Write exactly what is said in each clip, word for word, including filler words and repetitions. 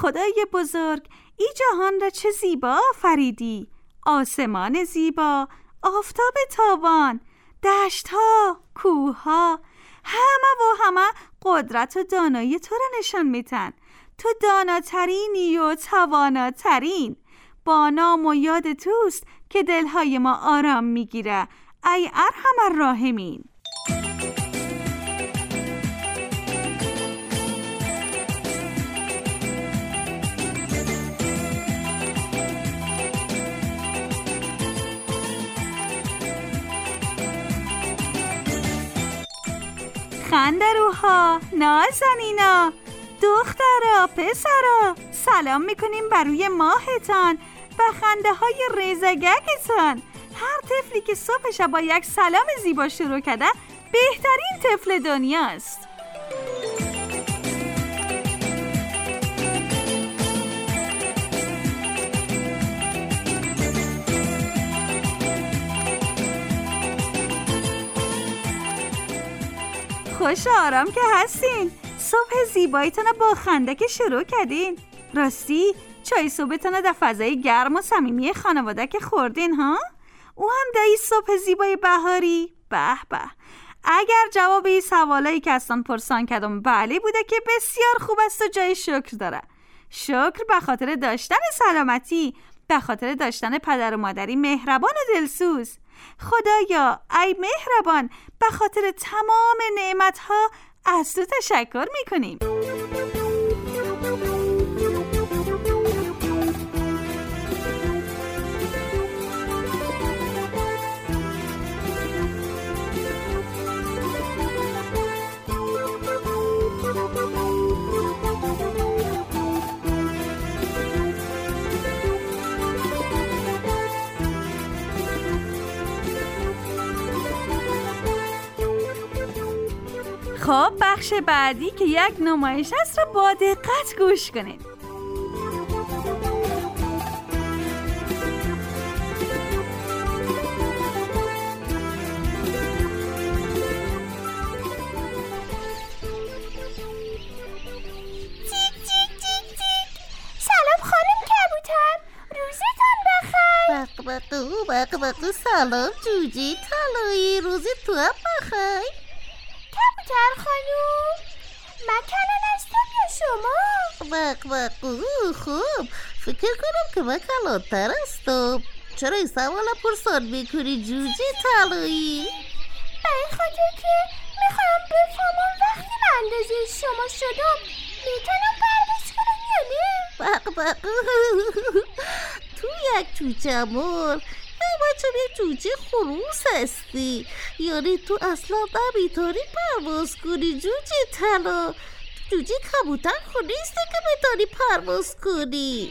خدای بزرگ، ای جهان را چه زیبا آفریدی. آسمان زیبا، آفتاب تابان، دشت‌ها، کوه‌ها، همه و همه قدرت و دانایی تو را نشان میدن. تو داناترینی و تواناترین. با نام و یاد توست که دلهای ما آرام میگیره. ای ارحم الراحمین. خندروها، نازنینا، دخترا، پسرا، سلام میکنیم بر روی ماهتان و خنده های ریزگگتان. هر طفلی که صبحش با یک سلام زیبا شروع کرده بهترین طفل دنیاست. خوش آرام که هستین. صبح زیباییتون با خنده که شروع کردین. راستی چای صبحتون در فضای گرم و صمیمی خانواده که خوردین ها؟ او هم در این صبح زیبای بهاری؟ به به. اگر جواب این سوالایی که اصلا پرسان کردم بله بوده که بسیار خوب است و جای شکر داره. شکر به خاطر داشتن سلامتی، به خاطر داشتن پدر و مادری مهربان و دلسوز. خدایا ای مهربان، به خاطر تمام نعمتها از تو تشکر میکنیم. خب بخش بعدی که یک نمایش است رو با دقت گوش کنید. بقبقو بقبقو سلام جوجه طلایی، روزی تو هم بخیر. کبوتر خانوم، من کلان هستم یا شما؟ بقبقو خوب، فکر کنم که من کلانتر هستم. چرا این سوال پرسان میکنی جوجه طلایی؟ به این خاطر که میخوام بفهمم وقتی به اندازه شما شدم میتونم پرواز کنم یا نه؟ بقبقو تو یک جوجه مار، بچه یک جوجه خروس هستی. یعنی تو اصلا نمیتونی پرواز کنی جوجه طلا. جوجه کبوتر خود نیستی که میتونی پرواز کنی.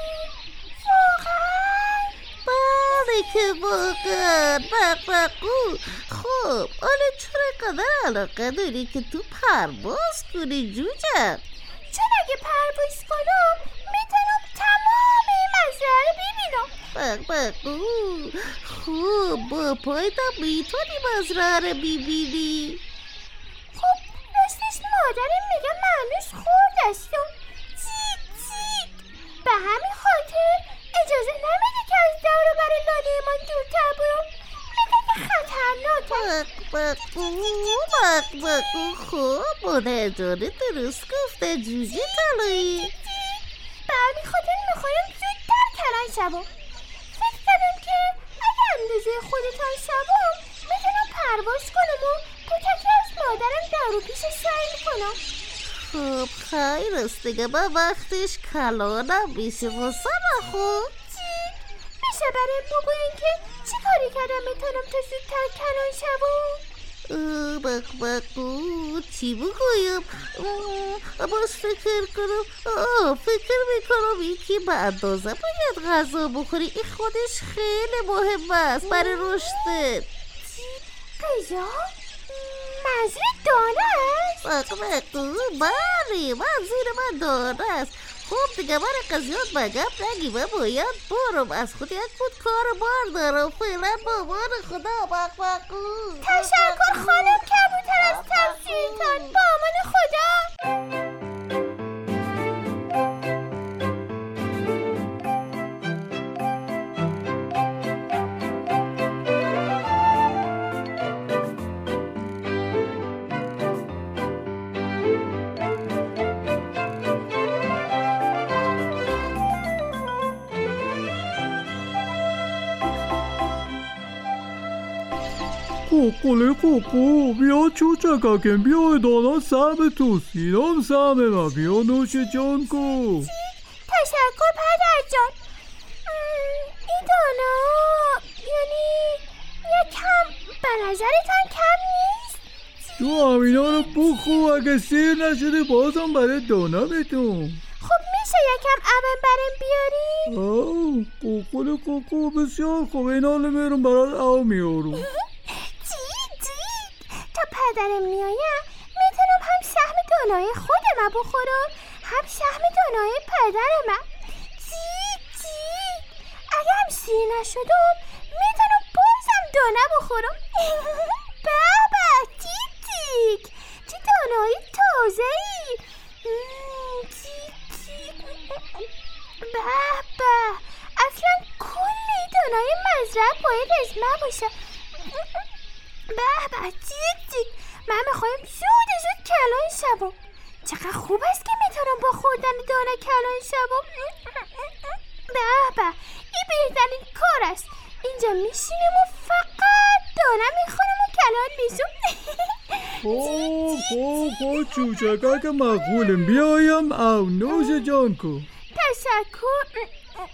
واقعا؟ بله که واقعا. بقبقو خب حالا چرا قدر علاقه داری که تو پرواز کنی جوجه؟ چون اگه پرواز کنم میتونم تمام این مزرعه رو ببینم. بقبقو خوب، با پایتم میتونی مزرعه رو ببینی. خب راستش مادرم میگه معنوش خورد هستم. چیک چیک. به همین خاطر اجازه نمیده که از دور و بر لاله من دورتر برم. میگه که خطرناکه. بقبقو بقبقو خوب، مادر جانه درست گفته جوجه طلایی. به همین خاطر میخوایم زودتر کلان شوم. فکر کردم که اگه اندازه خودتان شوم میتونم پرواز کنم و کوچکی از مادرم دور و پیش سعی کنم. خب خیر است دیگه، با وقتش کلانم میشه غصه نخور. چی؟ میشه برای بگوین که چی کاری کردم میتونم تا زودتر کلان شوم؟ بقبقو چی بگویم؟ باز فکر کنم. آه فکر میکنم یکی به اندازه باید غذا بخوری. این خودش خیلی مهم است برای رشدت. غذا؟ منظور دانه است؟ بقبقو بله، منظور من دانه است. خب دیگه من قضیات بگم نگی، من باید برم. از خود یک بود کار بار دارم. فعلا بامان خدا. بقبقو تشکر خانم کبوتر از تفسیرتان. با امان خدا. کوکوله کوکو بیا چوچککم بیا دانا سهم تو سینام سهم من بیا نوش جان کو. تشکر پدر جان. این دانا یعنی یکم به نظرتان کم نیست؟ تو همینا رو بخو اگه سیر نشده بازم برای دانا بتون. خب میشه یکم اون برم بیاری؟ آه کوکوله کوکو بسیار خوب اینا رو میرم برای او میارم. جیک جیک تا پدرم میایم میتونم هم سهم دانای خودم بخورم هم سهم دانای پدرم. جیک جیک اگه هم سیر نشدم میتونم بازم دانه بخورم. بابا جیک جیک چه دانای تازه ای. جیک جیک بابا اصلا کلی دانای مزرعه باید از من باشه. بابا جیک جیک من میخوایم زود زود کلان شبم. چقدر خوب است که میتونم با خوردن دانه کلان شبم. بابا این بهترین کار است. اینجا میشینم و فقط دانه میخورم و کلان میشم. خب خب خب چوچکک مقبولم بیایم او نوش جان کو. تشکر.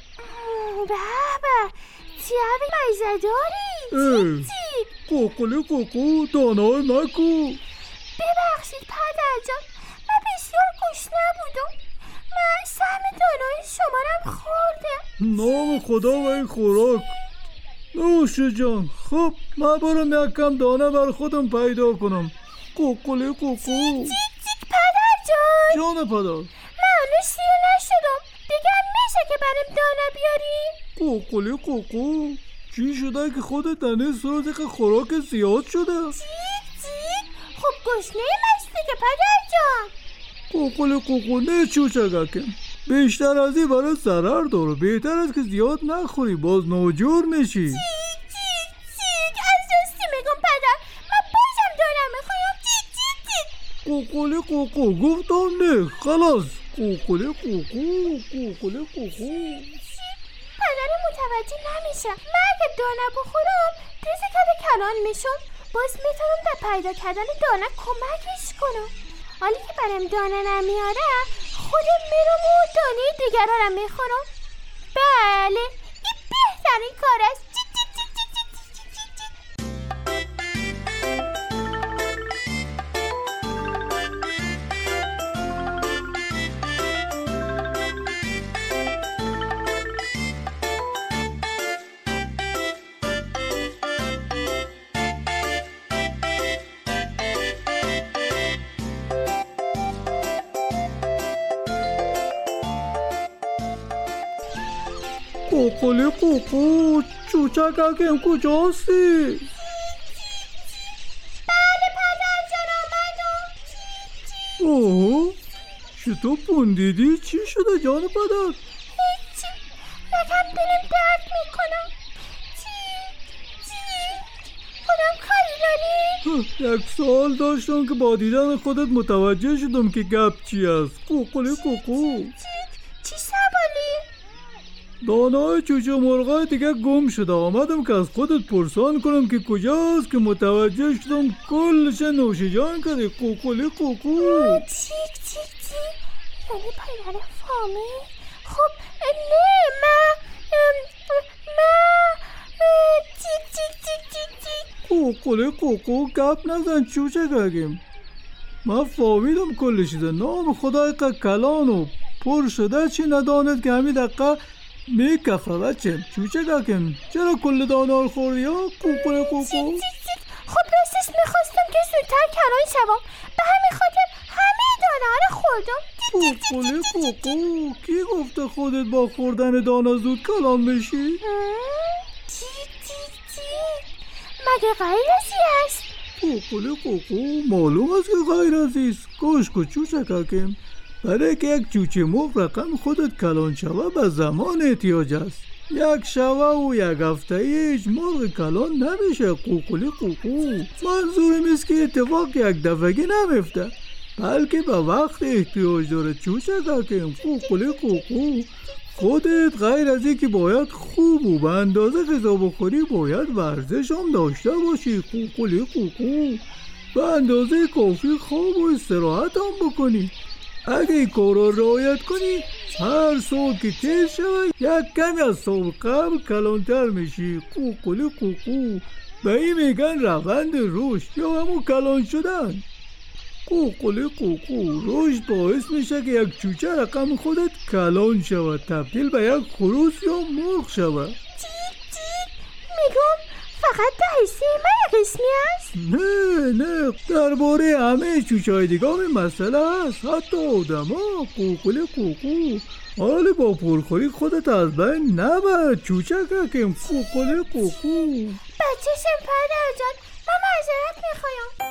بابا چه عبی مزه داری. کوکوله کوکو دانای مکو. ببخشید پدر جان من بسیار گشنه بودم. من سهم دانای شما رم خوردم. نام خدا و این خوراک. نوش جان. خب من برم یکم دانه بر خودم پیدا کنم. کوکوله کوکو. جیک جیک پدر جان. جان پدر. من هنوز سیر نشدم. دیگه میشه که برم دانه بیاری؟ کوکوله کوکو چی شده که خودت دنه سازی که خوراک زیاد شده؟ جیک جیک خب گشنه مستی که پدر جان. کوکوله کوکو نه چوچککم بیشتر از این برای ضرر داره. بهتر است که زیاد نخوری باز ناجور میشی. جیک جیک جیک از راستی میگم پدر من بازم دارم میخوایم. جیک جیک جیک کوکوله کوکو گفتم نه خلاص. کوکوله کوکو کوکوله کوکو. پدرم متوجه نمیشه. من اگه دانه بخورم دیزی که کلان میشم باز میتونم در پیدا کردن دانه کمکش کنم. حالی که برم دانه نمیاره خودم میرم و دانه دیگر رو میخورم. بله این بهترین کار است. جیک جیک جیک جیک جیک جیک جیک. کوکوله کوکو چوچککم کجاستی؟ بله پدر جان آمدم. اوه چطور پوندیدی؟ چی شده جان پدر؟ هیچی یکم دلم درد میکنم. جیک جیک خودم کاری داری؟ یک سوال داشتم که با دیدن خودت متوجه شدم که گپ چی است. کوکوله کوکو جیک چی سوالی؟ دانای چوچه مرغای دیگه گم شده. آمدم که از خودت پرسان کنم که کجاست که متوجه شدم کلش نوش جان کرده. کوکوله کوکو. جیک جیک جیک یعنی پدر فامی؟ خب نه من من جیک جیک جیک جیک جیک. کوکوله کوکو گپ نزن چوچککم. من فهمیدم کل چیزه. نام خدای که کلان و پر شده چی نداند که همین دقیقه میکفه بچه. چوچککم چرا کل دانه رو خوردی ها؟ کوکوله کوکو. جیک جیک جیک خب راستش میخواستم که زودتر کلان شوم به همین خاطر همه دانه رو خوردم. کوکوله کوکو کی گفته خودت با خوردن دانه زود کلان بشی؟ جیک جیک جیک مگه غیر ازی هست؟ کوکوله کوکو معلوم است که غیر ازی است. گوش کن چوچککم برای که یک چوچه مرغ رقم خودت کلان شوه به زمان احتیاج است. یک شوه و یک هفته هیچ مرغ کلان نمیشه. کوکوله کوکو منظورم است که اتفاق یک دفعگی نمیفته بلکه به وقت احتیاج داره. چوچککم کوکوله کوکو خودت غیر از اینکه باید خوب و به اندازه غذا بخوری باید ورزش هم داشته باشی. قوقلی قوقو، به اندازه کافی خواب و استراحت هم بکنی. اگه این کار را رعایت کنی هر صبح که تیز شود یک کمی از صبح قبل کلانتر میشی. قوقلی قوقو، به این میگن روند رشد یا همون کلان شدن. قوقلی قوقو، رشد باعث میشه که یک چوچه رقم خودت کلان شود، تبدیل به یک خروس یا مرغ شود. جیک جیک، میگم فقط در حصه من قسمی است؟ نه نه، درباره همه چوچه های دیگه هم این مسئله هست، حتی آدم ها. قوقلی قوقو، حالا با پرخوری خودت از بین نبر. چوچه ککیم. قوقلی قوقو. بچه شم پدر جان، من معذرت میخوایم.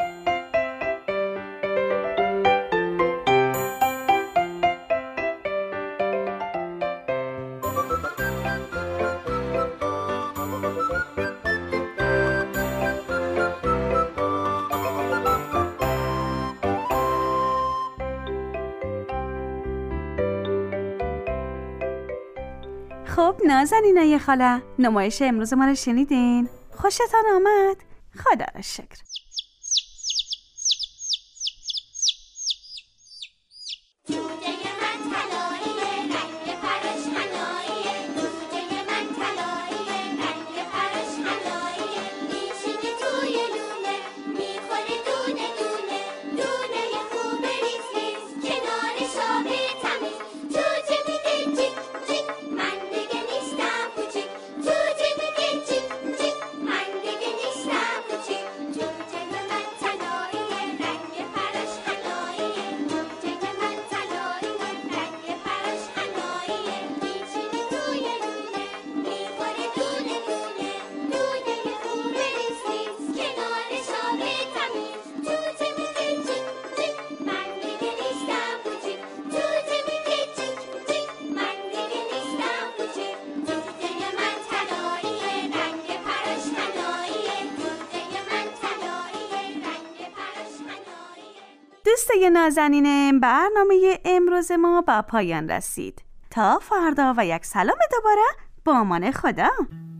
خب نازنینای خاله، نمایش امروز ما رو شنیدین؟ خوشتان آمد؟ خدا را شکر. دوستای نازنینم، برنامه امروز ما با پایان رسید. تا فردا و یک سلام دوباره، با امان خدا.